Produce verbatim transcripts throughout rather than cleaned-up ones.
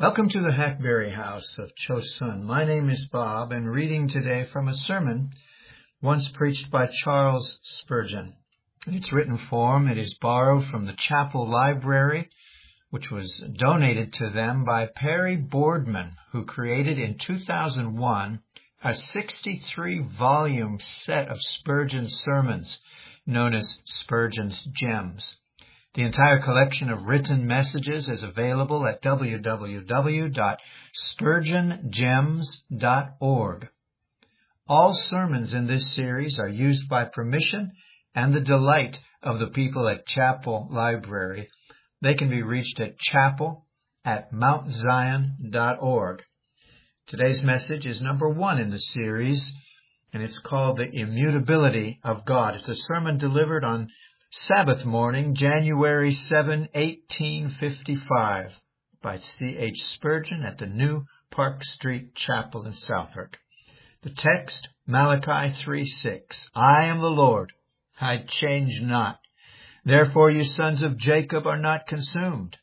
Welcome to the Hackberry House of Chosun. My name is Bob, and reading today from a sermon once preached by Charles Spurgeon. In its written form, it is borrowed from the chapel library, which was donated to them by Perry Boardman, who created in two thousand one a sixty-three volume set of Spurgeon's sermons known as Spurgeon's Gems. The entire collection of written messages is available at w w w dot spurgeon gems dot org. All sermons in this series are used by permission and the delight of the people at Chapel Library. They can be reached at chapel at mount zion dot org. Today's message is number one in the series, and it's called The Immutability of God. It's a sermon delivered on Sabbath morning, January seventh, eighteen fifty-five, by C H Spurgeon at the New Park Street Chapel in Southwark. The text, Malachi three six, I am the Lord, I change not. Therefore you sons of Jacob are not consumed.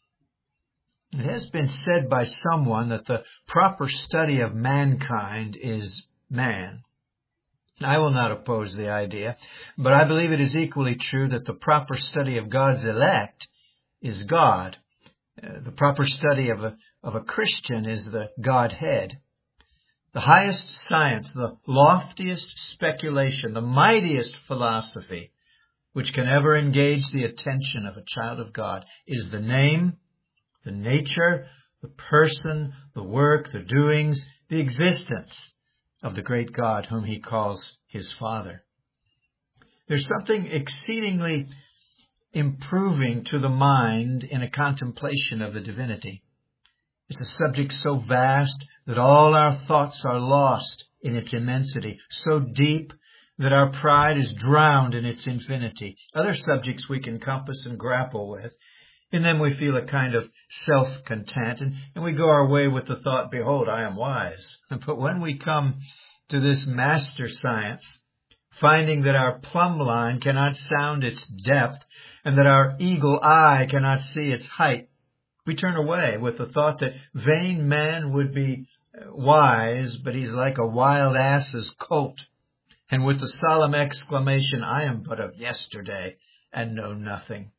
It has been said by someone that the proper study of mankind is man. I will not oppose the idea, but I believe it is equally true that the proper study of God's elect is God. Uh, the proper study of a, of a Christian is the Godhead. The highest science, the loftiest speculation, the mightiest philosophy which can ever engage the attention of a child of God is the name, the nature, the person, the work, the doings, the existence of the great God whom he calls his Father. There's something exceedingly improving to the mind in a contemplation of the divinity. It's a subject so vast that all our thoughts are lost in its immensity, so deep that our pride is drowned in its infinity. Other subjects we can compass and grapple with. In them we feel a kind of self-content, and, and we go our way with the thought, behold, I am wise. But when we come to this master science, finding that our plumb line cannot sound its depth, and that our eagle eye cannot see its height, we turn away with the thought that vain man would be wise, but he's like a wild ass's colt, and with the solemn exclamation, I am but of yesterday, and know nothing.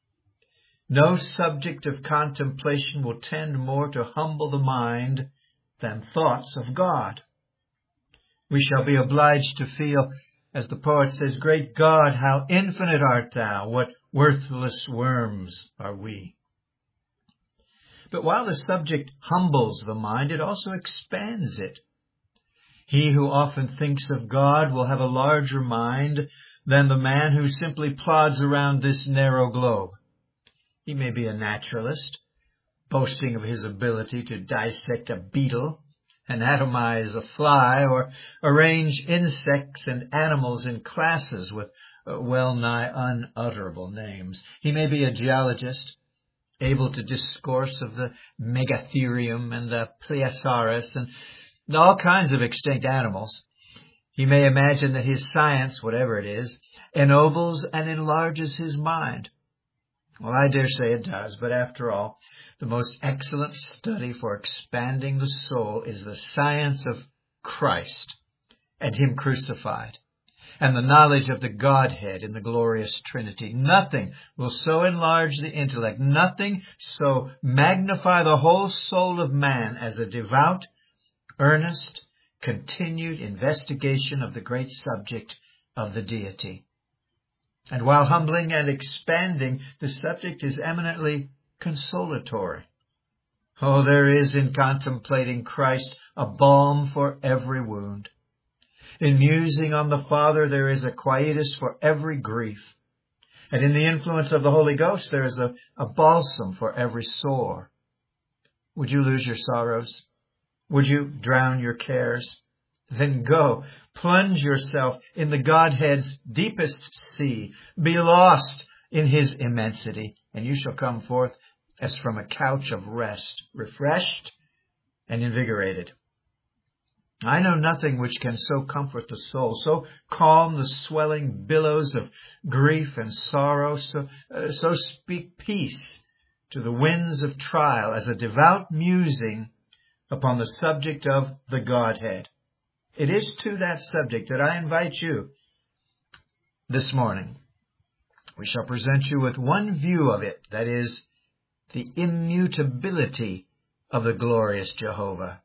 No subject of contemplation will tend more to humble the mind than thoughts of God. We shall be obliged to feel, as the poet says, great God, how infinite art thou, what worthless worms are we. But while the subject humbles the mind, it also expands it. He who often thinks of God will have a larger mind than the man who simply plods around this narrow globe. He may be a naturalist, boasting of his ability to dissect a beetle, anatomize a fly, or arrange insects and animals in classes with well-nigh unutterable names. He may be a geologist, able to discourse of the Megatherium and the Plesiosaurus and all kinds of extinct animals. He may imagine that his science, whatever it is, ennobles and enlarges his mind. Well, I dare say it does, but after all, the most excellent study for expanding the soul is the science of Christ and him crucified, and the knowledge of the Godhead in the glorious Trinity. Nothing will so enlarge the intellect, nothing so magnify the whole soul of man as a devout, earnest, continued investigation of the great subject of the deity. And while humbling and expanding, the subject is eminently consolatory. Oh, there is in contemplating Christ a balm for every wound. In musing on the Father, there is a quietus for every grief. And in the influence of the Holy Ghost, there is a, a balsam for every sore. Would you lose your sorrows? Would you drown your cares? Then go, plunge yourself in the Godhead's deepest sea. Be lost in his immensity, and you shall come forth as from a couch of rest, refreshed and invigorated. I know nothing which can so comfort the soul, so calm the swelling billows of grief and sorrow, so, uh, so speak peace to the winds of trial as a devout musing upon the subject of the Godhead. It is to that subject that I invite you this morning. We shall present you with one view of it, that is, the immutability of the glorious Jehovah.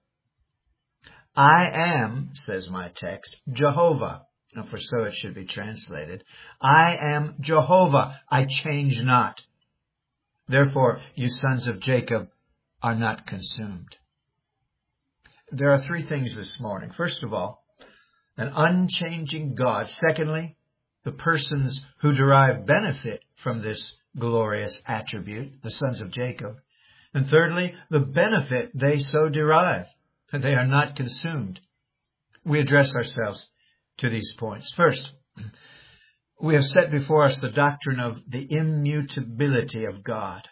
I am, says my text, Jehovah. And for so it should be translated. I am Jehovah. I change not. Therefore, you sons of Jacob are not consumed. There are three things this morning. First of all, an unchanging God. Secondly, the persons who derive benefit from this glorious attribute, the sons of Jacob. And thirdly, the benefit they so derive, that they are not consumed. We address ourselves to these points. First, we have set before us the doctrine of the immutability of God.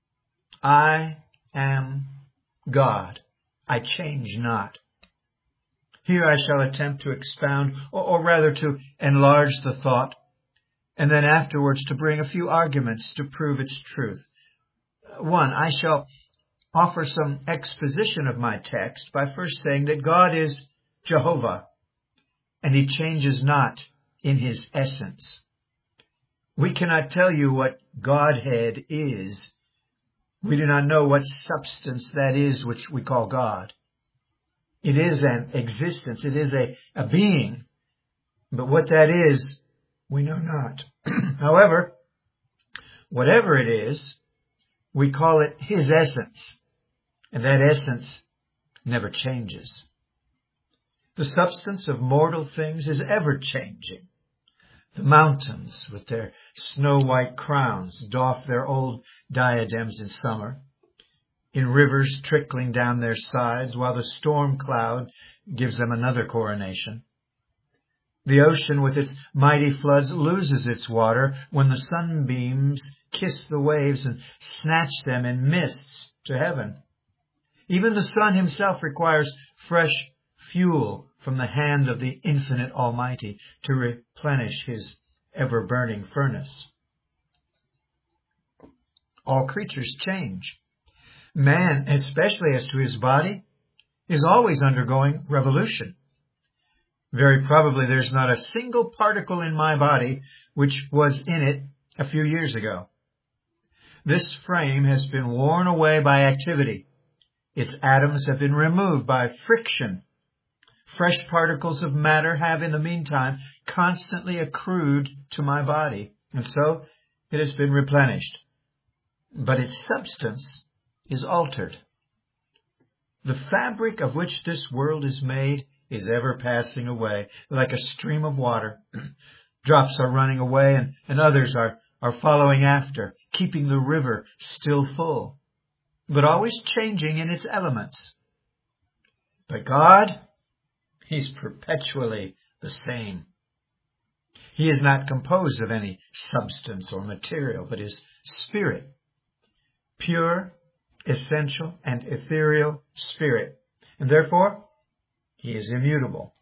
I am God. I change not. Here I shall attempt to expound, or, or rather to enlarge the thought, and then afterwards to bring a few arguments to prove its truth. One, I shall offer some exposition of my text by first saying that God is Jehovah, and he changes not in his essence. We cannot tell you what Godhead is. We do not know what substance that is which we call God. It is an existence. It is a, a being. But what that is, we know not. However, whatever it is, we call it his essence. And that essence never changes. The substance of mortal things is ever changing. The mountains, with their snow-white crowns, doff their old diadems in summer, in rivers trickling down their sides, while the storm cloud gives them another coronation. The ocean, with its mighty floods, loses its water when the sunbeams kiss the waves and snatch them in mists to heaven. Even the sun himself requires fresh fuel from the hand of the infinite Almighty to replenish his ever-burning furnace. All creatures change. Man, especially as to his body, is always undergoing revolution. Very probably there's not a single particle in my body which was in it a few years ago. This frame has been worn away by activity. Its atoms have been removed by friction. Fresh particles of matter have, in the meantime, constantly accrued to my body, and so it has been replenished. But its substance is altered. The fabric of which this world is made is ever passing away, like a stream of water. Drops are running away, and, and others are, are following after, keeping the river still full, but always changing in its elements. But God, he's perpetually the same. He is not composed of any substance or material, but is spirit. Pure, essential, and ethereal spirit. And therefore, he is immutable.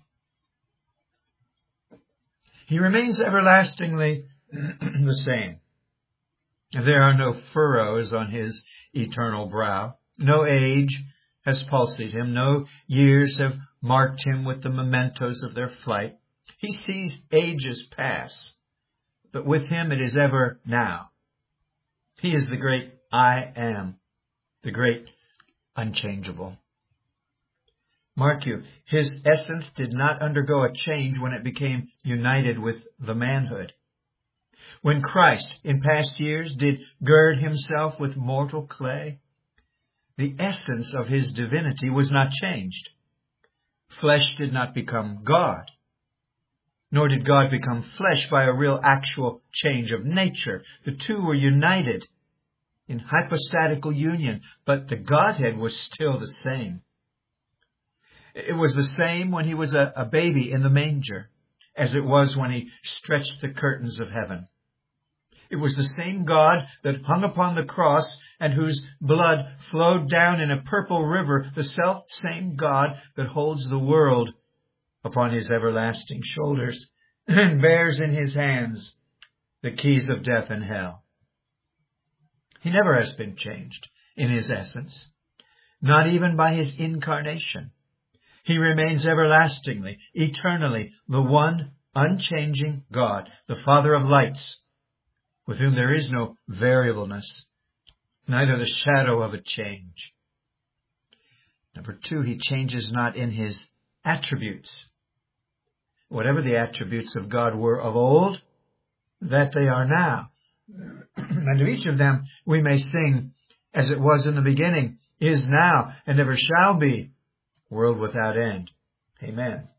He remains everlastingly the same. There are no furrows on his eternal brow. No age has palsied him. No years have marked him with the mementos of their flight. He sees ages pass, but with him it is ever now. He is the great I am, the great unchangeable. Mark you, his essence did not undergo a change when it became united with the manhood. When Christ, in past years, did gird himself with mortal clay, the essence of his divinity was not changed. Flesh did not become God, nor did God become flesh by a real actual change of nature. The two were united in hypostatical union, but the Godhead was still the same. It was the same when he was a, a baby in the manger, as it was when he stretched the curtains of heaven. It was the same God that hung upon the cross and whose blood flowed down in a purple river, the self-same God that holds the world upon his everlasting shoulders and bears in his hands the keys of death and hell. He never has been changed in his essence, not even by his incarnation. He remains everlastingly, eternally, the one unchanging God, the Father of lights, with whom there is no variableness, neither the shadow of a change. Number two, he changes not in his attributes. Whatever the attributes of God were of old, that they are now. And of each of them we may sing, as it was in the beginning, is now, and ever shall be, world without end. Amen.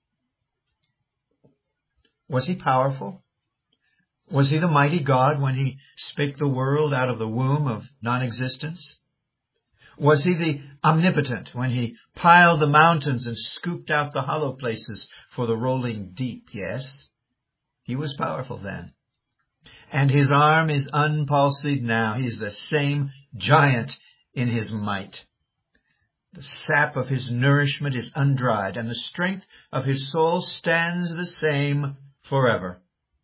Was he powerful? Was he the mighty God when he spake the world out of the womb of non-existence? Was he the omnipotent when he piled the mountains and scooped out the hollow places for the rolling deep? Yes, he was powerful then. And his arm is unpalsied now. He is the same giant in his might. The sap of his nourishment is undried, and the strength of his soul stands the same forever.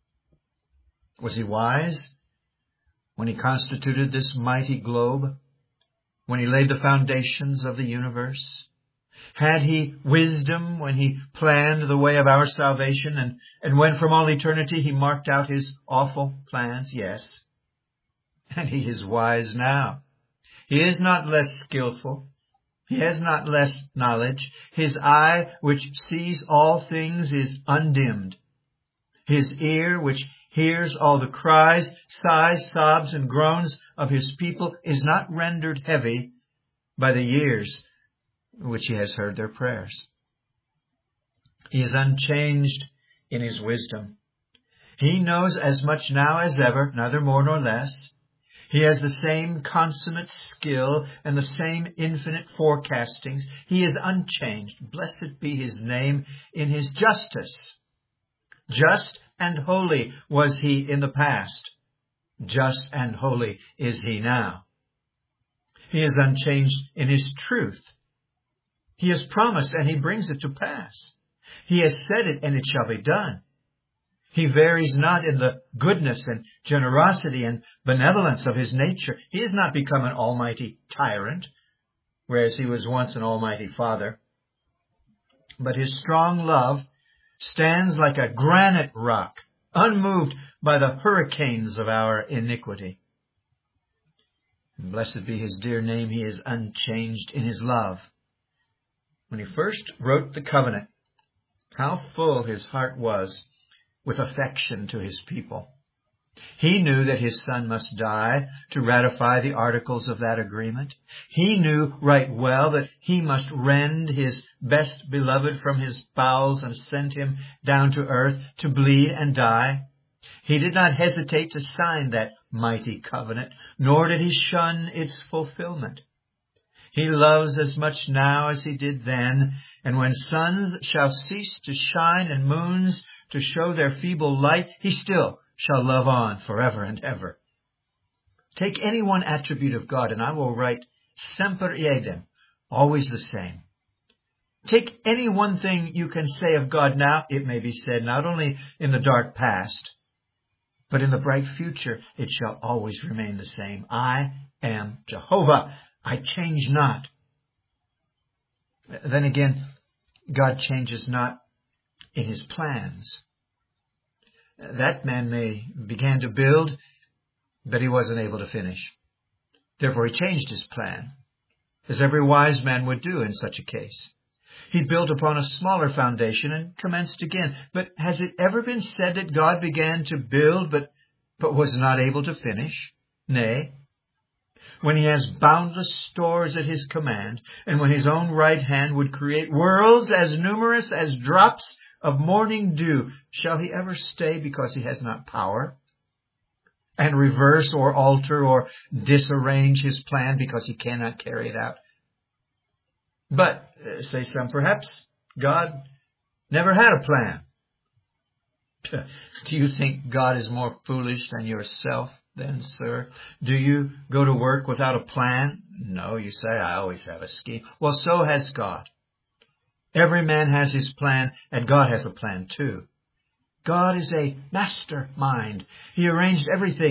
Was he wise when he constituted this mighty globe? When he laid the foundations of the universe? Had he wisdom when he planned the way of our salvation, and, and when from all eternity he marked out his awful plans? Yes. And he is wise now. He is not less skillful. He has not less knowledge. His eye, which sees all things, is undimmed. His ear, which hears all the cries, sighs, sobs, and groans of his people, is not rendered heavy by the years which he has heard their prayers. He is unchanged in his wisdom. He knows as much now as ever, neither more nor less. He has the same consummate skill and the same infinite forecastings. He is unchanged. Blessed be his name in his justice. Just and holy was he in the past. Just and holy is he now. He is unchanged in his truth. He has promised and he brings it to pass. He has said it and it shall be done. He varies not in the goodness and generosity and benevolence of his nature. He has not become an almighty tyrant, whereas he was once an almighty father. But his strong love stands like a granite rock, unmoved by the hurricanes of our iniquity. And blessed be his dear name, he is unchanged in his love. When he first wrote the covenant, how full his heart was with affection to his people. He knew that his son must die to ratify the articles of that agreement. He knew right well that he must rend his best beloved from his bowels and send him down to earth to bleed and die. He did not hesitate to sign that mighty covenant, nor did he shun its fulfillment. He loves as much now as he did then, and when suns shall cease to shine and moons to show their feeble light, he still shall love on forever and ever. Take any one attribute of God, and I will write semper idem, always the same. Take any one thing you can say of God now, it may be said not only in the dark past, but in the bright future, it shall always remain the same. I am Jehovah. I change not. Then again, God changes not in his plans. That man may began to build, but he wasn't able to finish. Therefore he changed his plan, as every wise man would do in such a case. He built upon a smaller foundation and commenced again. But has it ever been said that God began to build, but, but was not able to finish? Nay, when he has boundless stores at his command, and when his own right hand would create worlds as numerous as drops of morning dew, shall he ever stay because he has not power? And reverse or alter or disarrange his plan because he cannot carry it out? But, uh, say some, perhaps God never had a plan. Do you think God is more foolish than yourself then, sir? Do you go to work without a plan? No, you say, I always have a scheme. Well, so has God. Every man has his plan, and God has a plan too. God is a mastermind. He arranged everything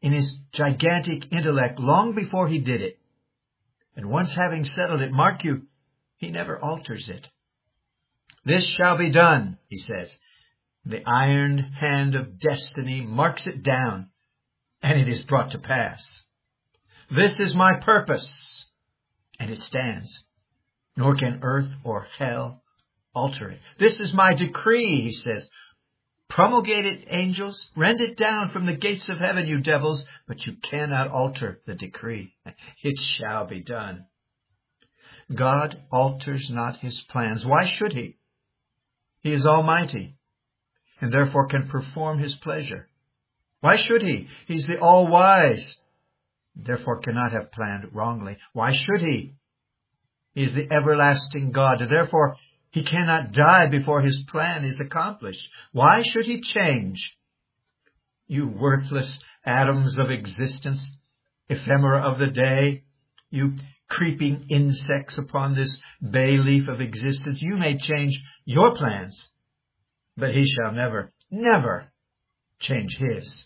in his gigantic intellect long before he did it. And once having settled it, mark you, he never alters it. This shall be done, he says. The iron hand of destiny marks it down, and it is brought to pass. This is my purpose, and it stands. Nor can earth or hell alter it. This is my decree, he says. Promulgate it, angels. Rend it down from the gates of heaven, you devils. But you cannot alter the decree. It shall be done. God alters not his plans. Why should he? He is almighty, and therefore can perform his pleasure. Why should he? He's the all-wise, therefore cannot have planned wrongly. Why should he? He is the everlasting God, therefore he cannot die before his plan is accomplished. Why should he change? You worthless atoms of existence, ephemera of the day, you creeping insects upon this bay leaf of existence, you may change your plans, but he shall never, never change his.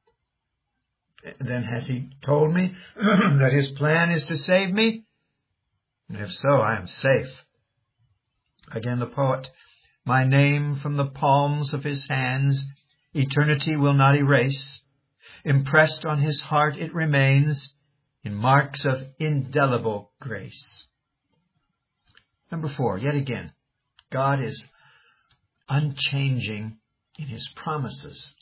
Then has he told me that his plan is to save me? And if so, I am safe. Again the poet, my name from the palms of his hands eternity will not erase. Impressed on his heart it remains in marks of indelible grace. Number four, yet again, God is unchanging in his promises.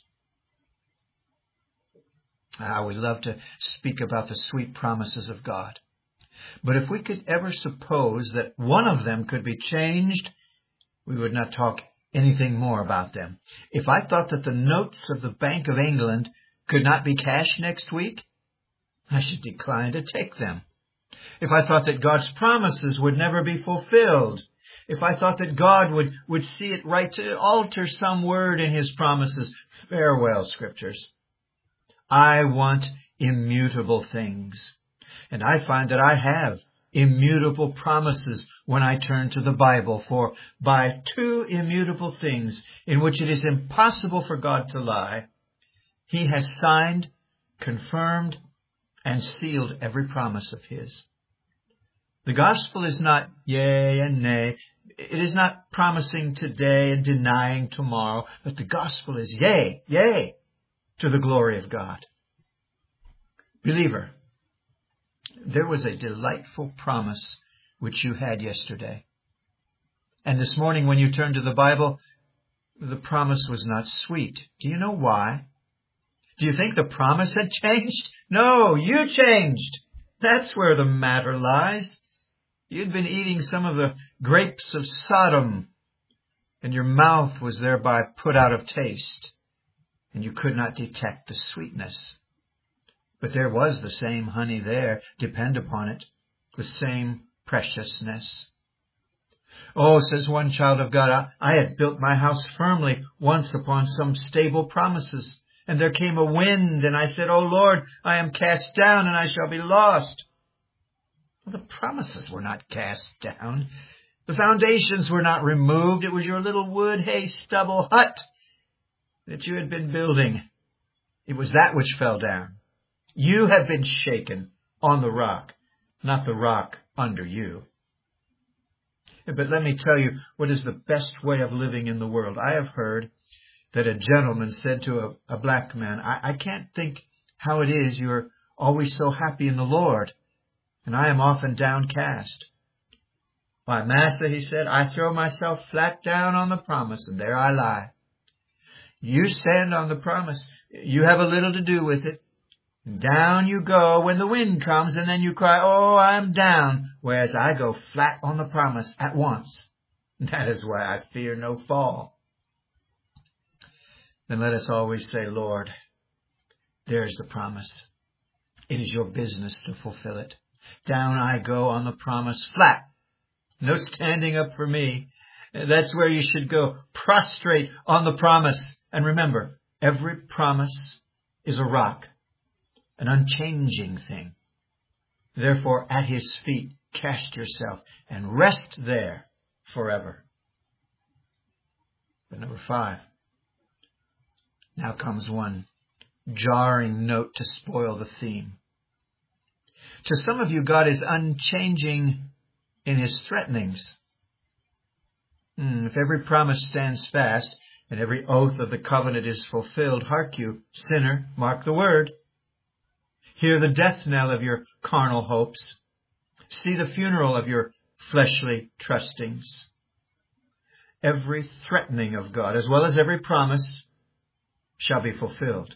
Ah, we love to speak about the sweet promises of God. But if we could ever suppose that one of them could be changed, we would not talk anything more about them. If I thought that the notes of the Bank of England could not be cashed next week, I should decline to take them. If I thought that God's promises would never be fulfilled, if I thought that God would, would see it right to alter some word in his promises, farewell, Scriptures. I want immutable things. And I find that I have immutable promises when I turn to the Bible, for by two immutable things in which it is impossible for God to lie, he has signed, confirmed, and sealed every promise of his. The gospel is not yea and nay. It is not promising today and denying tomorrow, but the gospel is yea, yea, to the glory of God. Believer, there was a delightful promise which you had yesterday. And this morning when you turned to the Bible, the promise was not sweet. Do you know why? Do you think the promise had changed? No, you changed. That's where the matter lies. You'd been eating some of the grapes of Sodom, and your mouth was thereby put out of taste, and you could not detect the sweetness. But there was the same honey there, depend upon it, the same preciousness. Oh, says one child of God, I, I had built my house firmly once upon some stable promises. And there came a wind, and I said, Oh Lord, I am cast down, and I shall be lost. Well, the promises were not cast down. The foundations were not removed. It was your little wood, hay, stubble hut that you had been building. It was that which fell down. You have been shaken on the rock, not the rock under you. But let me tell you what is the best way of living in the world. I have heard that a gentleman said to a, a black man, I, I can't think how it is you are always so happy in the Lord, and I am often downcast. Why, Massa, he said, I throw myself flat down on the promise, and there I lie. You stand on the promise. You have a little to do with it. Down you go when the wind comes, and then you cry, oh, I'm down, whereas I go flat on the promise at once. That is why I fear no fall. Then let us always say, Lord, there's the promise. It is your business to fulfill it. Down I go on the promise, flat. No standing up for me. That's where you should go, prostrate on the promise. And remember, every promise is a rock, an unchanging thing. Therefore, at his feet, cast yourself and rest there forever. But number five, now comes one jarring note to spoil the theme. To some of you, God is unchanging in his threatenings. Hmm, if every promise stands fast and every oath of the covenant is fulfilled, hark you, sinner, mark the word. Hear the death knell of your carnal hopes. See the funeral of your fleshly trustings. Every threatening of God, as well as every promise, shall be fulfilled.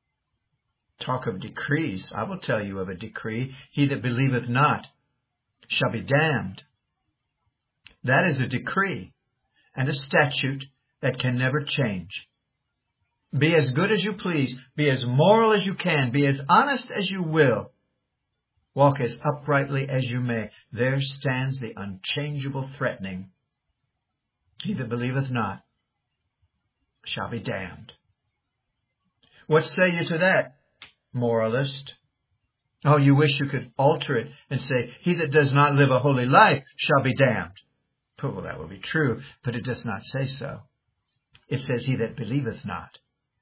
Talk of decrees. I will tell you of a decree. He that believeth not shall be damned. That is a decree and a statute that can never change. Be as good as you please. Be as moral as you can. Be as honest as you will. Walk as uprightly as you may. There stands the unchangeable threatening. He that believeth not shall be damned. What say you to that, moralist? Oh, you wish you could alter it and say, he that does not live a holy life shall be damned. Well, that will be true, but it does not say so. It says, he that believeth not.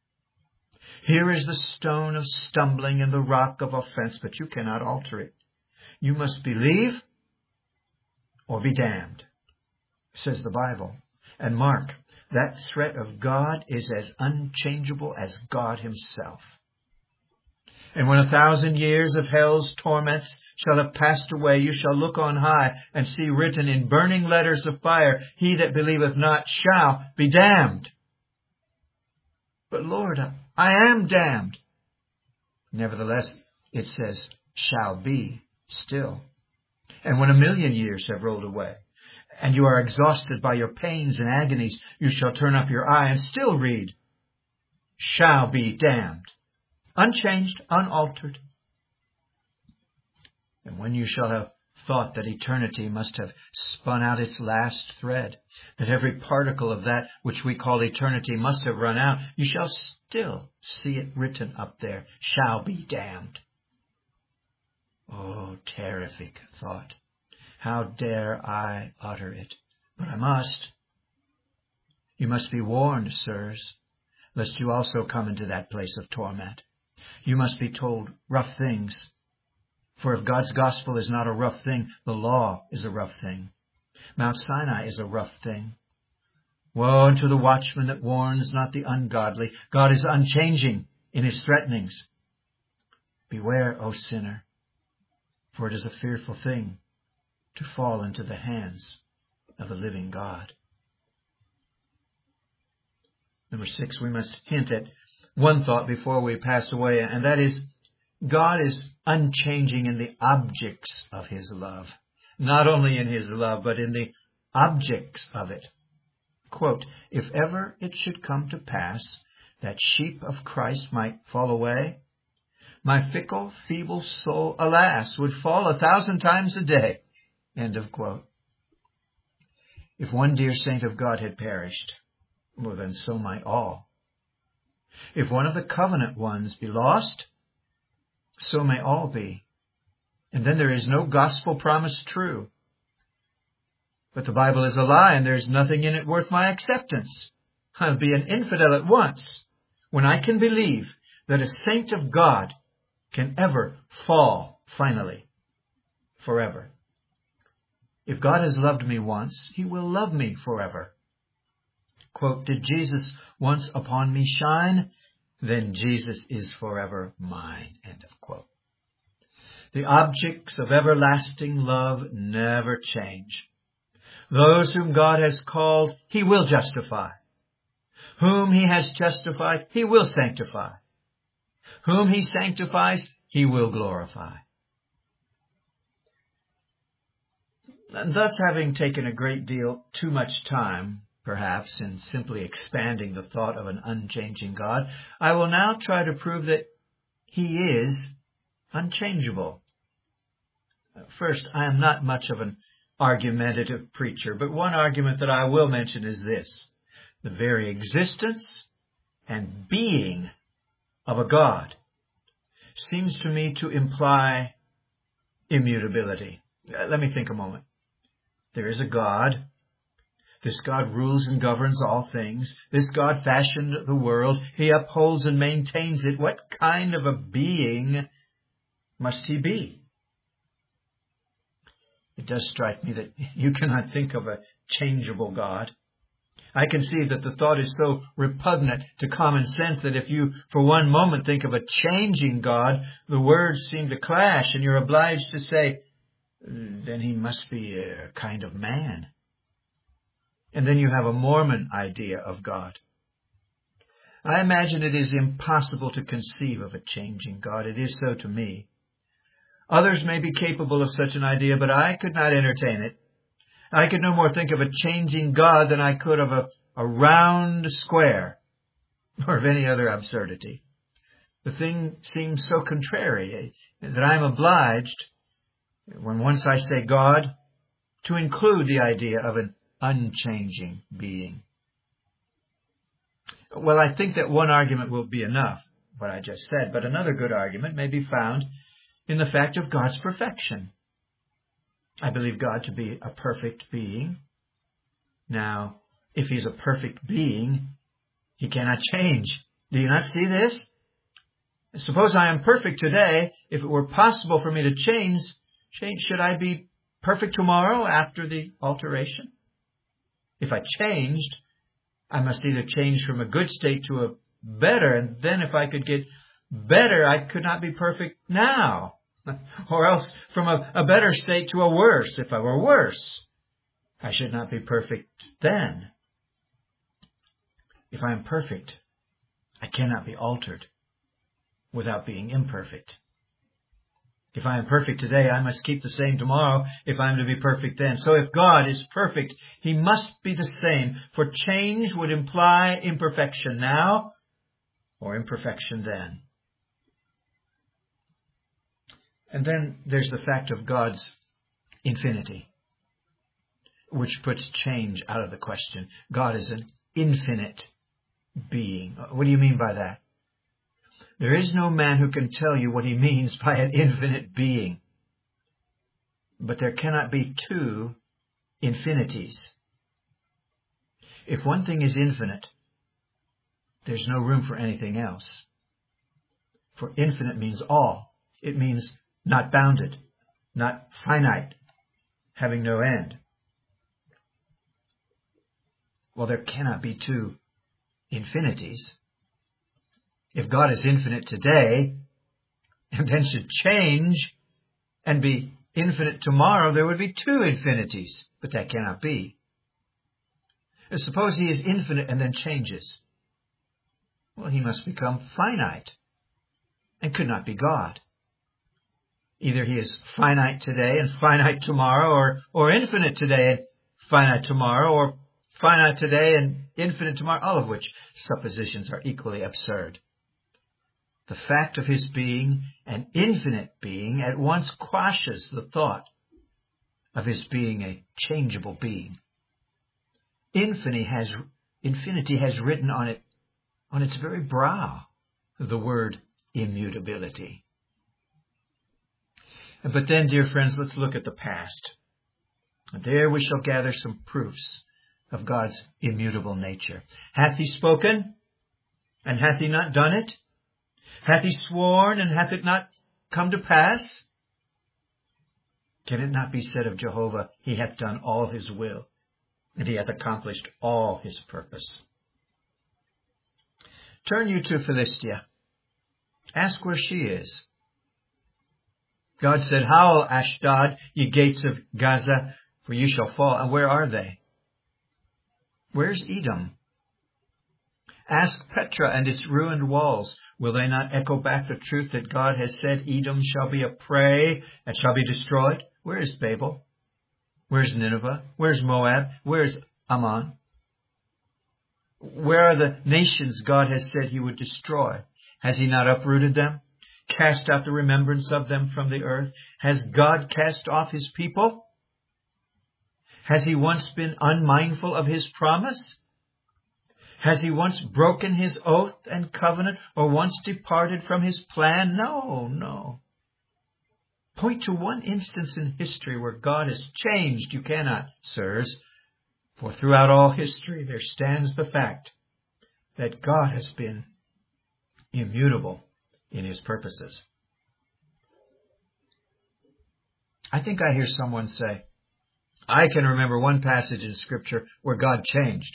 Here is the stone of stumbling and the rock of offense, but you cannot alter it. You must believe or be damned, says the Bible. And mark, that threat of God is as unchangeable as God himself. And when a thousand years of hell's torments shall have passed away, you shall look on high and see written in burning letters of fire, he that believeth not shall be damned. But Lord, I am damned. Nevertheless, it says, shall be still. And when a million years have rolled away, and you are exhausted by your pains and agonies, you shall turn up your eye and still read, shall be damned. Unchanged, unaltered. And when you shall have thought that eternity must have spun out its last thread, that every particle of that which we call eternity must have run out, you shall still see it written up there, shall be damned. Oh, terrific thought. How dare I utter it? But I must. You must be warned, sirs, lest you also come into that place of torment. You must be told rough things. For if God's gospel is not a rough thing, the law is a rough thing. Mount Sinai is a rough thing. Woe unto the watchman that warns not the ungodly. God is unchanging in his threatenings. Beware, O sinner, for it is a fearful thing to fall into the hands of the living God. Number six, we must hint at one thought before we pass away, and that is, God is unchanging in the objects of his love. Not only in his love, but in the objects of it. Quote, if ever it should come to pass that sheep of Christ might fall away, my fickle, feeble soul, alas, would fall a thousand times a day. End of quote. If one dear saint of God had perished, well, then so might all. If one of the covenant ones be lost, so may all be. And then there is no gospel promise true. But the Bible is a lie, and there is nothing in it worth my acceptance. I'll be an infidel at once when I can believe that a saint of God can ever fall finally, forever. If God has loved me once, he will love me forever. Quote, did Jesus once upon me shine? Then Jesus is forever mine. End of quote. The objects of everlasting love never change. Those whom God has called, he will justify. Whom he has justified, he will sanctify. Whom he sanctifies, he will glorify. And thus, having taken a great deal too much time, perhaps, in simply expanding the thought of an unchanging God, I will now try to prove that he is unchangeable. First, I am not much of an argumentative preacher, but one argument that I will mention is this. The very existence and being of a God seems to me to imply immutability. Let me think a moment. There is a God. This God rules and governs all things. This God fashioned the world. He upholds and maintains it. What kind of a being must he be? It does strike me that you cannot think of a changeable God. I conceive that the thought is so repugnant to common sense that if you for one moment think of a changing God, the words seem to clash and you're obliged to say, then he must be a kind of man. And then you have a Mormon idea of God. I imagine it is impossible to conceive of a changing God. It is so to me. Others may be capable of such an idea, but I could not entertain it. I could no more think of a changing God than I could of a, a round square or of any other absurdity. The thing seems so contrary that I am obliged, when once I say God, to include the idea of an unchanging being. Well, I think that one argument will be enough, what I just said, but another good argument may be found in the fact of God's perfection. I believe God to be a perfect being. Now, if he's a perfect being, he cannot change. Do you not see this? Suppose I am perfect today. If it were possible for me to change, change, should I be perfect tomorrow after the alteration? If I changed, I must either change from a good state to a better, and then if I could get better, I could not be perfect now. Or else from a, a better state to a worse. If I were worse, I should not be perfect then. If I am perfect, I cannot be altered without being imperfect. If I am perfect today, I must keep the same tomorrow if I am to be perfect then. So if God is perfect, he must be the same, for change would imply imperfection now or imperfection then. And then there's the fact of God's infinity, which puts change out of the question. God is an infinite being. What do you mean by that? There is no man who can tell you what he means by an infinite being. But there cannot be two infinities. If one thing is infinite, there's no room for anything else. For infinite means all. It means not bounded, not finite, having no end. Well, there cannot be two infinities. If God is infinite today, and then should change and be infinite tomorrow, there would be two infinities, but that cannot be. Suppose he is infinite and then changes. Well, he must become finite and could not be God. Either he is finite today and finite tomorrow, or, or infinite today and finite tomorrow, or finite today and infinite tomorrow, all of which suppositions are equally absurd. The fact of his being an infinite being at once quashes the thought of his being a changeable being. Infinity has, infinity has written on it, on its very brow, the word immutability. But then, dear friends, let's look at the past. There we shall gather some proofs of God's immutable nature. Hath he spoken, and hath he not done it? Hath he sworn, and hath it not come to pass? Can it not be said of Jehovah, he hath done all his will, and he hath accomplished all his purpose? Turn you to Philistia. Ask where she is. God said, Howl, Ashdod, ye gates of Gaza, for ye shall fall. And where are they? Where's Edom? Ask Petra and its ruined walls. Will they not echo back the truth that God has said, Edom shall be a prey and shall be destroyed? Where is Babel? Where's Nineveh? Where's Moab? Where's Ammon? Where are the nations God has said he would destroy? Has he not uprooted them? Cast out the remembrance of them from the earth? Has God cast off his people? Has he once been unmindful of his promise? Has he once broken his oath and covenant, or once departed from his plan? No, no. Point to one instance in history where God has changed. You cannot, sirs. For throughout all history there stands the fact that God has been immutable in his purposes. I think I hear someone say, I can remember one passage in Scripture where God changed.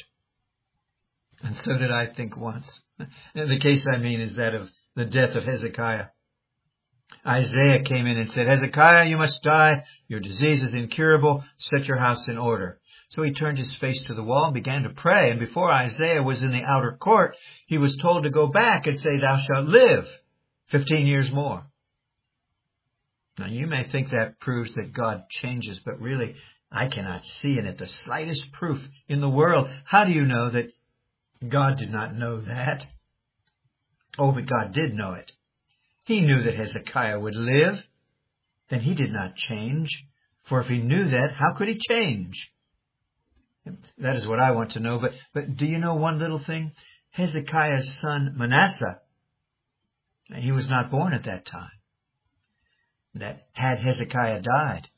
And so did I think once. The case I mean is that of the death of Hezekiah. Isaiah came in and said, Hezekiah, you must die. Your disease is incurable. Set your house in order. So he turned his face to the wall and began to pray. And before Isaiah was in the outer court, he was told to go back and say, thou shalt live fifteen years more. Now you may think that proves that God changes, but really I cannot see in it the slightest proof in the world. How do you know that God did not know that? Oh, but God did know it. He knew that Hezekiah would live. Then he did not change. For if he knew that, how could he change? That is what I want to know. But, but do you know one little thing? Hezekiah's son Manasseh, he was not born at that time. That had Hezekiah died,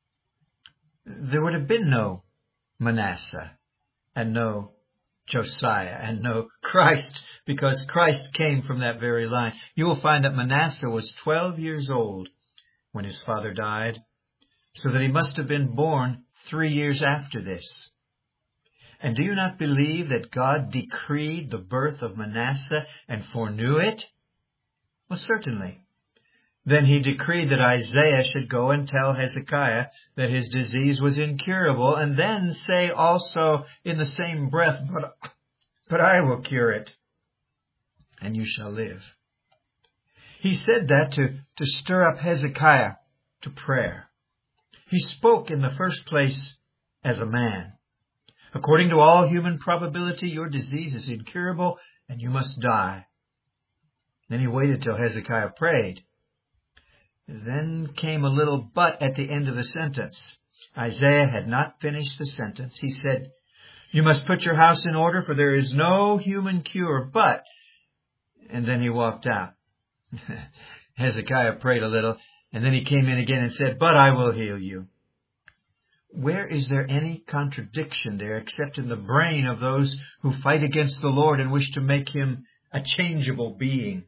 there would have been no Manasseh and no Josiah and no Christ, because Christ came from that very line. You will find that Manasseh was twelve years old when his father died, so that he must have been born three years after this. And do you not believe that God decreed the birth of Manasseh and foreknew it? Well, certainly. Then he decreed that Isaiah should go and tell Hezekiah that his disease was incurable, and then say also in the same breath, but, but I will cure it, and you shall live. He said that to, to stir up Hezekiah to prayer. He spoke in the first place as a man. According to all human probability, your disease is incurable, and you must die. Then he waited till Hezekiah prayed. Then came a little but at the end of the sentence. Isaiah had not finished the sentence. He said, you must put your house in order, for there is no human cure, but... And then he walked out. Hezekiah prayed a little, and then he came in again and said, but I will heal you. Where is there any contradiction there except in the brain of those who fight against the Lord and wish to make him a changeable being?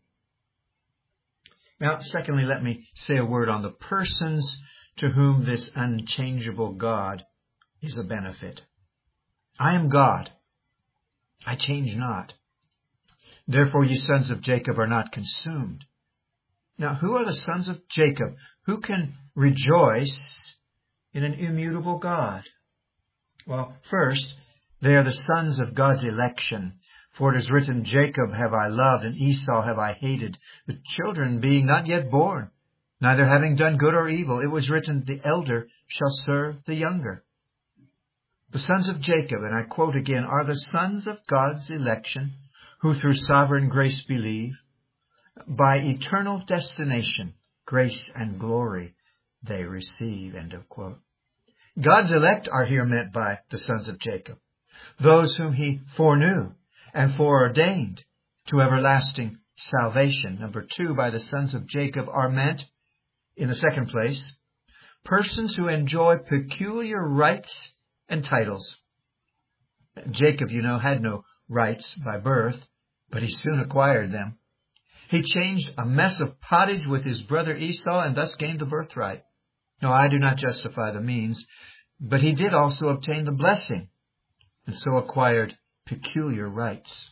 Now, secondly, let me say a word on the persons to whom this unchangeable God is a benefit. I am God. I change not. Therefore, ye sons of Jacob are not consumed. Now, who are the sons of Jacob? Who can rejoice in an immutable God? Well, first, they are the sons of God's election. For it is written, Jacob have I loved, and Esau have I hated, the children being not yet born, neither having done good or evil. It was written, the elder shall serve the younger. The sons of Jacob, and I quote again, are the sons of God's election, who through sovereign grace believe. By eternal destination, grace and glory they receive. End of quote. God's elect are here meant by the sons of Jacob, those whom he foreknew and foreordained to everlasting salvation. Number two, by the sons of Jacob are meant, in the second place, persons who enjoy peculiar rights and titles. Jacob, you know, had no rights by birth, but he soon acquired them. He changed a mess of pottage with his brother Esau and thus gained the birthright. No, I do not justify the means, but he did also obtain the blessing and so acquired peculiar rights.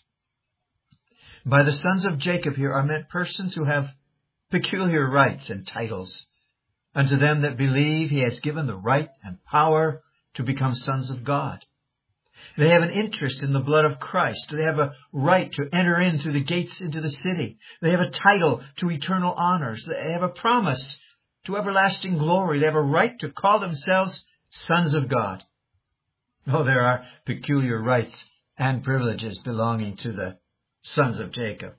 By the sons of Jacob here are meant persons who have peculiar rights and titles. Unto them that believe he has given the right and power to become sons of God. They have an interest in the blood of Christ. They have a right to enter in through the gates into the city. They have a title to eternal honors. They have a promise to everlasting glory. They have a right to call themselves sons of God. Oh, there are peculiar rights and privileges belonging to the sons of Jacob.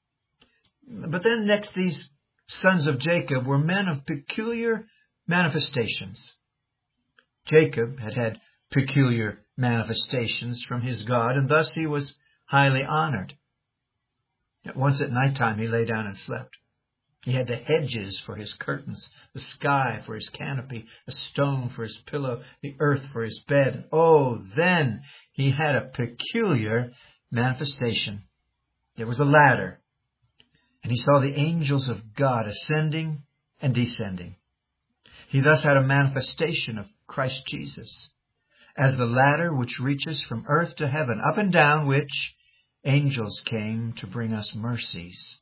But then next, these sons of Jacob were men of peculiar manifestations. Jacob had had peculiar manifestations from his God, and thus he was highly honored. Once at nighttime he lay down and slept. He had the hedges for his curtains, the sky for his canopy, a stone for his pillow, the earth for his bed. Oh, then he had a peculiar manifestation. There was a ladder, and he saw the angels of God ascending and descending. He thus had a manifestation of Christ Jesus as the ladder which reaches from earth to heaven, up and down which angels came to bring us mercies.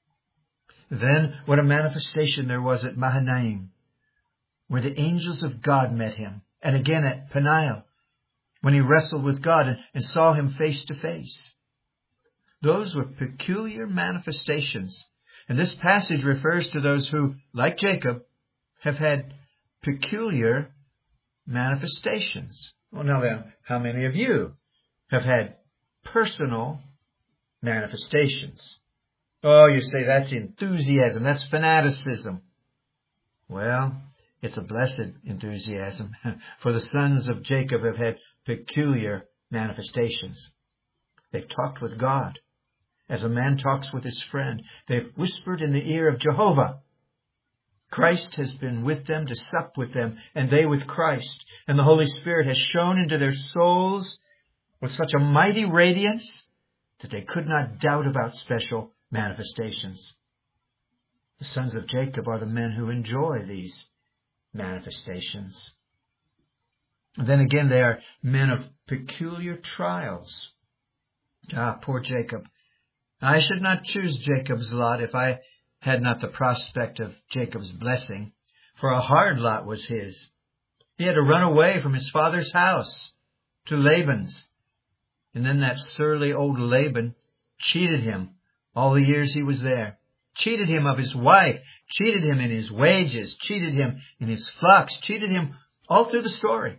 Then what a manifestation there was at Mahanaim, where the angels of God met him, and again at Peniel, when he wrestled with God and, and saw him face to face. Those were peculiar manifestations, and this passage refers to those who, like Jacob, have had peculiar manifestations. Well, now then, how many of you have had personal manifestations? Oh, you say that's enthusiasm, that's fanaticism. Well, it's a blessed enthusiasm, for the sons of Jacob have had peculiar manifestations. They've talked with God as a man talks with his friend. They've whispered in the ear of Jehovah. Christ has been with them to sup with them, and they with Christ. And the Holy Spirit has shone into their souls with such a mighty radiance that they could not doubt about special manifestations. The sons of Jacob are the men who enjoy these manifestations. And then again, they are men of peculiar trials. Ah, poor Jacob. I should not choose Jacob's lot if I had not the prospect of Jacob's blessing, for a hard lot was his. He had to run away from his father's house to Laban's, and then that surly old Laban cheated him all the years he was there, cheated him of his wife, cheated him in his wages, cheated him in his flocks, cheated him all through the story.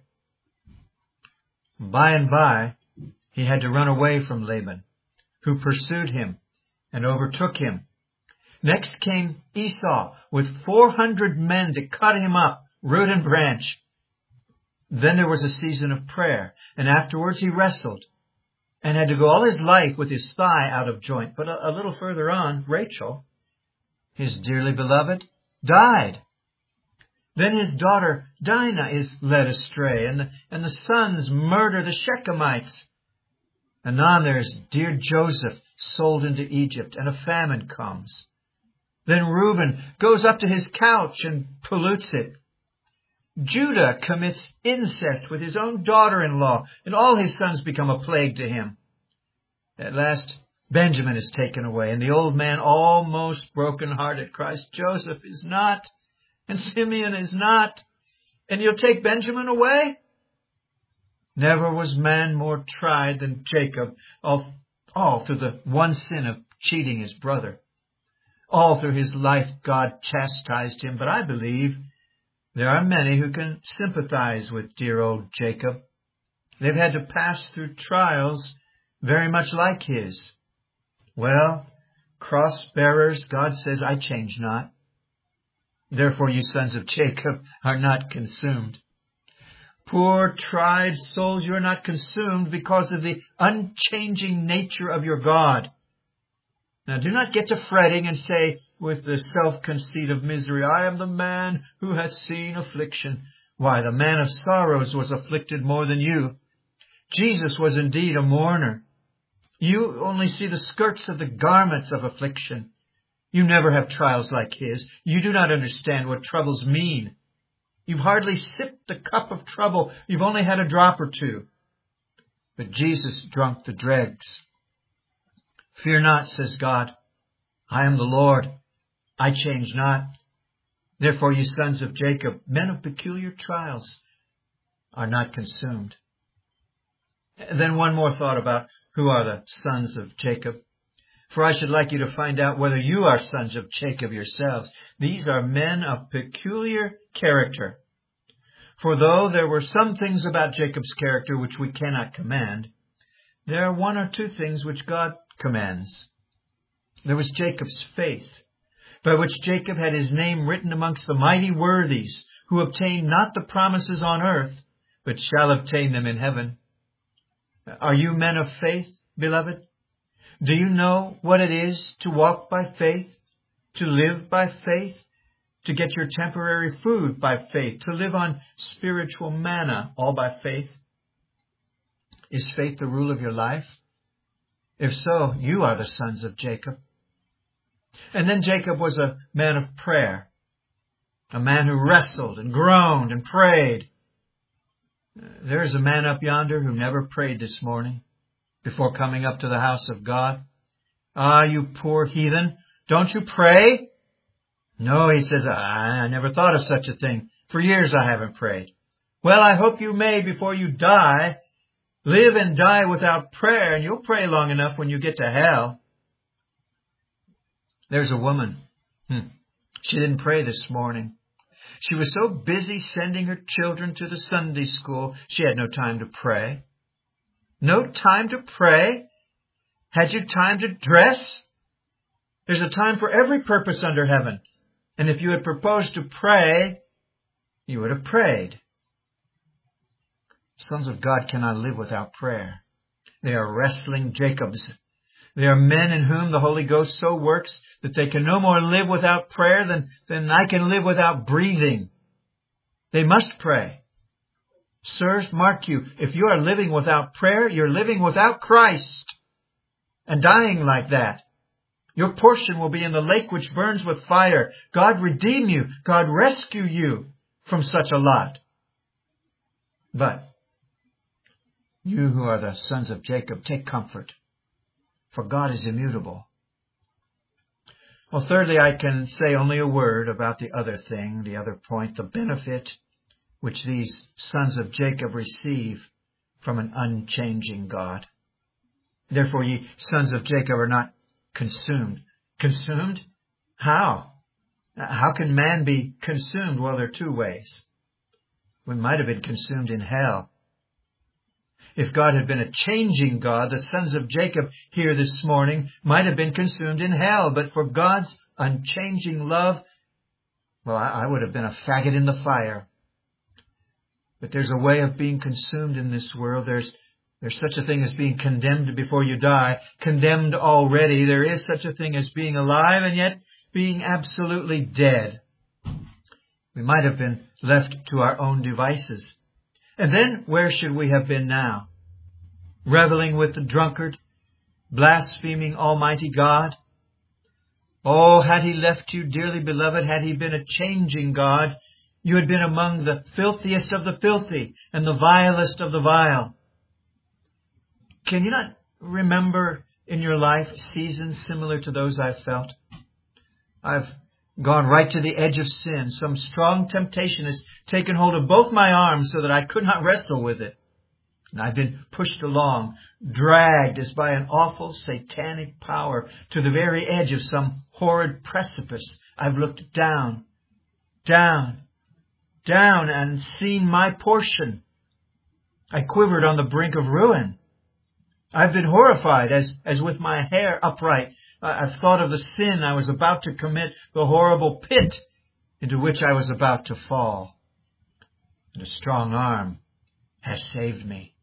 By and by, he had to run away from Laban, who pursued him and overtook him. Next came Esau with four hundred men to cut him up, root and branch. Then there was a season of prayer, and afterwards he wrestled and had to go all his life with his thigh out of joint. But a, a little further on, Rachel, his dearly beloved, died. Then his daughter Dinah is led astray, and the, and the sons murder the Shechemites. Anon there's dear Joseph sold into Egypt, and a famine comes. Then Reuben goes up to his couch and pollutes it. Judah commits incest with his own daughter-in-law, and all his sons become a plague to him. At last, Benjamin is taken away, and the old man, almost broken-hearted, cries, Joseph is not, and Simeon is not, and you'll take Benjamin away? Never was man more tried than Jacob, all, all through the one sin of cheating his brother. All through his life, God chastised him, but I believe there are many who can sympathize with dear old Jacob. They've had to pass through trials very much like his. Well, cross-bearers, God says, I change not. Therefore, you sons of Jacob are not consumed. Poor, tried souls, you are not consumed because of the unchanging nature of your God. Now, do not get to fretting and say with the self-conceit of misery, I am the man who has seen affliction. Why, the man of sorrows was afflicted more than you. Jesus was indeed a mourner. You only see the skirts of the garments of affliction. You never have trials like his. You do not understand what troubles mean. You've hardly sipped the cup of trouble. You've only had a drop or two. But Jesus drunk the dregs. Fear not, says God. I am the Lord. I change not. Therefore, you sons of Jacob, men of peculiar trials, are not consumed. Then one more thought about who are the sons of Jacob. For I should like you to find out whether you are sons of Jacob yourselves. These are men of peculiar character. For though there were some things about Jacob's character which we cannot command, there are one or two things which God commands. There was Jacob's faith, by which Jacob had his name written amongst the mighty worthies, who obtain not the promises on earth, but shall obtain them in heaven. Are you men of faith, beloved? Do you know what it is to walk by faith? to live by faith, to get your temporary food by faith, to live on spiritual manna, all by faith? Is faith the rule of your life? If so, you are the sons of Jacob. And then Jacob was a man of prayer, a man who wrestled and groaned and prayed. There is a man up yonder who never prayed this morning before coming up to the house of God. Ah, you poor heathen, don't you pray? No, he says, I, I never thought of such a thing. For years I haven't prayed. Well, I hope you may before you die. Live and die without prayer, and you'll pray long enough when you get to hell. There's a woman. Hmm. She didn't pray this morning. She was so busy sending her children to the Sunday school, she had no time to pray. No time to pray? Had you time to dress? There's a time for every purpose under heaven. And if you had proposed to pray, you would have prayed. Sons of God cannot live without prayer. They are wrestling Jacobs. They are men in whom the Holy Ghost so works that they can no more live without prayer than, than I can live without breathing. They must pray. Sirs, mark you, if you are living without prayer, you're living without Christ and dying like that. Your portion will be in the lake which burns with fire. God redeem you. God rescue you from such a lot. But you who are the sons of Jacob, take comfort, for God is immutable. Well, thirdly, I can say only a word about the other thing, the other point, the benefit which these sons of Jacob receive from an unchanging God. Therefore, ye sons of Jacob are not consumed. Consumed? How? How can man be consumed? Well, there are two ways. We might have been consumed in hell. If God had been a changing God, the sons of Jacob here this morning might have been consumed in hell. But for God's unchanging love, well, I would have been a faggot in the fire. But there's a way of being consumed in this world. There's There's such a thing as being condemned before you die. Condemned already. There is such a thing as being alive and yet being absolutely dead. We might have been left to our own devices. And then where should we have been now? Reveling with the drunkard, blaspheming Almighty God? Oh, had he left you, dearly beloved, had he been a changing God, you had been among the filthiest of the filthy and the vilest of the vile. Can you not remember in your life seasons similar to those I've felt? I've gone right to the edge of sin. Some strong temptation has taken hold of both my arms so that I could not wrestle with it. And I've been pushed along, dragged as by an awful satanic power to the very edge of some horrid precipice. I've looked down, down, down and seen my portion. I quivered on the brink of ruin. I've been horrified as, as with my hair upright, I've thought of the sin I was about to commit, the horrible pit into which I was about to fall. And a strong arm has saved me.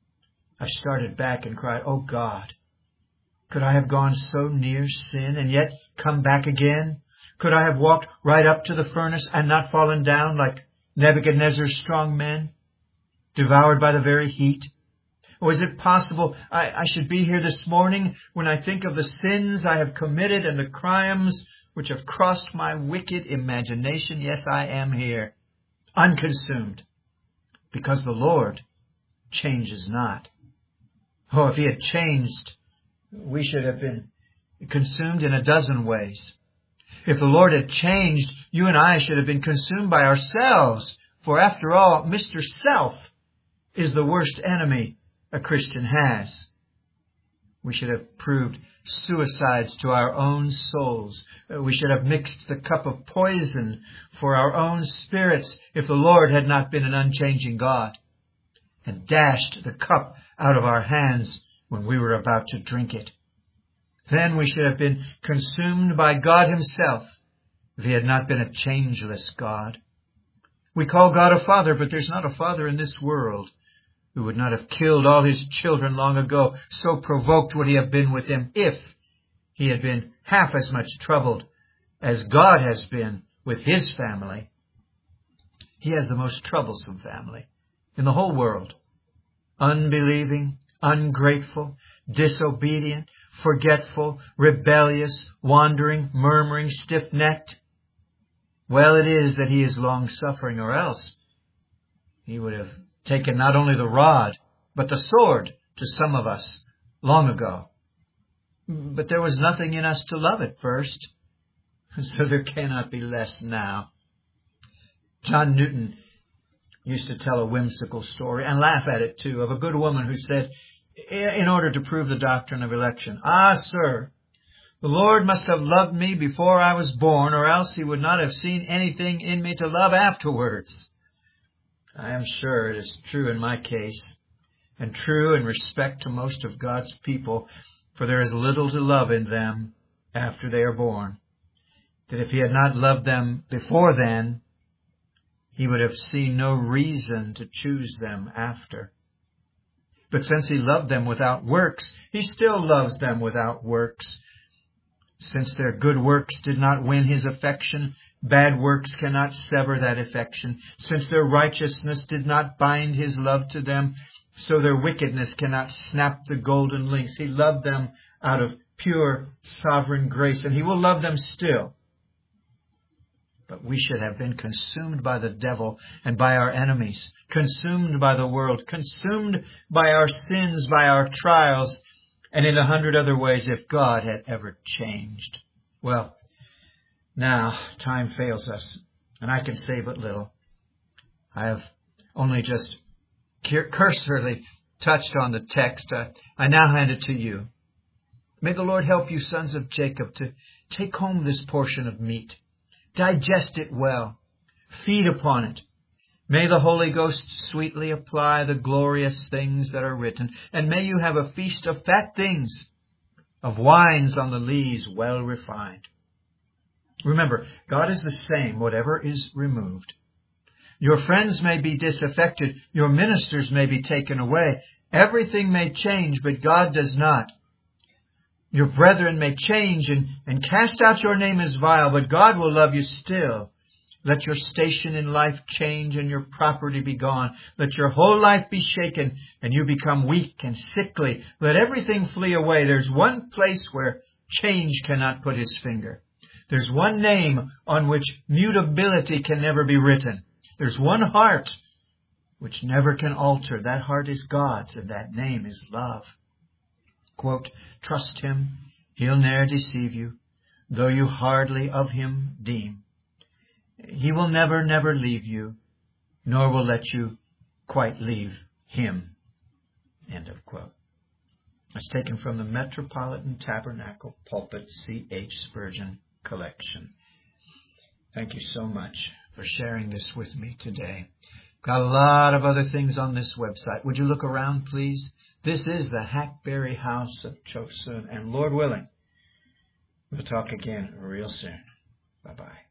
I started back and cried, "Oh God, could I have gone so near sin and yet come back again? Could I have walked right up to the furnace and not fallen down like Nebuchadnezzar's strong men, devoured by the very heat? Or is it possible I, I should be here this morning when I think of the sins I have committed and the crimes which have crossed my wicked imagination? Yes, I am here, unconsumed, because the Lord changes not." Oh, if he had changed, we should have been consumed in a dozen ways. If the Lord had changed, you and I should have been consumed by ourselves. For after all, Mister Self is the worst enemy a Christian has. We should have proved suicides to our own souls. We should have mixed the cup of poison for our own spirits if the Lord had not been an unchanging God, and dashed the cup out of our hands when we were about to drink it. Then we should have been consumed by God himself if he had not been a changeless God. We call God a father, but there's not a father in this world who would not have killed all his children long ago. So provoked would he have been with them if he had been half as much troubled as God has been with his family, he has the most troublesome family in the whole world. Unbelieving, ungrateful, disobedient, forgetful, rebellious, wandering, murmuring, stiff-necked. Well, it is that he is long-suffering, or else he would have taken not only the rod, but the sword to some of us long ago. But there was nothing in us to love at first, so there cannot be less now. John Newton used to tell a whimsical story, and laugh at it too, of a good woman who said, in order to prove the doctrine of election, "Ah, sir, the Lord must have loved me before I was born, or else he would not have seen anything in me to love afterwards." I am sure it is true in my case, and true in respect to most of God's people, for there is little to love in them after they are born. That if he had not loved them before then, he would have seen no reason to choose them after. But since he loved them without works, he still loves them without works. Since their good works did not win his affection, bad works cannot sever that affection. Since their righteousness did not bind his love to them, so their wickedness cannot snap the golden links. He loved them out of pure sovereign grace, and he will love them still. But we should have been consumed by the devil and by our enemies, consumed by the world, consumed by our sins, by our trials, and in a hundred other ways if God had ever changed. Well, now time fails us, and I can say but little. I have only just cursorily touched on the text. Uh, I now hand it to you. May the Lord help you, sons of Jacob, to take home this portion of meat. Digest it well. Feed upon it. May the Holy Ghost sweetly apply the glorious things that are written, and may you have a feast of fat things, of wines on the lees well refined. Remember, God is the same, whatever is removed. Your friends may be disaffected. Your ministers may be taken away. Everything may change, but God does not. Your brethren may change and, and cast out your name as vile, but God will love you still. Let your station in life change and your property be gone. Let your whole life be shaken and you become weak and sickly. Let everything flee away. There's one place where change cannot put his finger. There's one name on which mutability can never be written. There's one heart which never can alter. That heart is God's, and that name is love. Quote, trust him, he'll ne'er deceive you, though you hardly of him deem. He will never, never leave you, nor will let you quite leave him. End of quote. That's taken from the Metropolitan Tabernacle Pulpit C H Spurgeon collection. Thank you so much for sharing this with me today. Got a lot of other things on this website. Would you look around, please? This is the Hackberry House of Chosun, and Lord willing, we'll talk again real soon. Bye-bye.